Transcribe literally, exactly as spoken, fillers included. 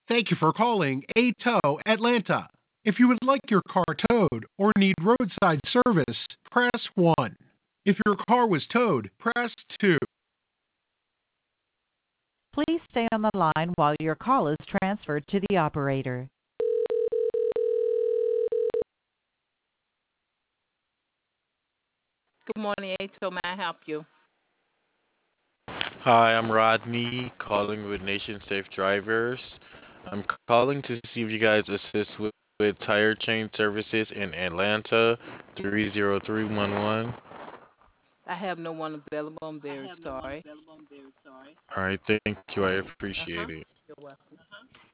Thank you for calling A Tow Atlanta. If you would like your car towed or need roadside service, press one. If your car was towed, press two. Please stay on the line while your call is transferred to the operator. Good morning, Ato. May I help you? Hi, I'm Rodney, calling with Nation Safe Drivers. I'm calling to see if you guys assist with, with tire change services in Atlanta, three zero three one one. I have no one available. I'm very sorry. All right, thank you. I Uh huh. appreciate it. You're welcome.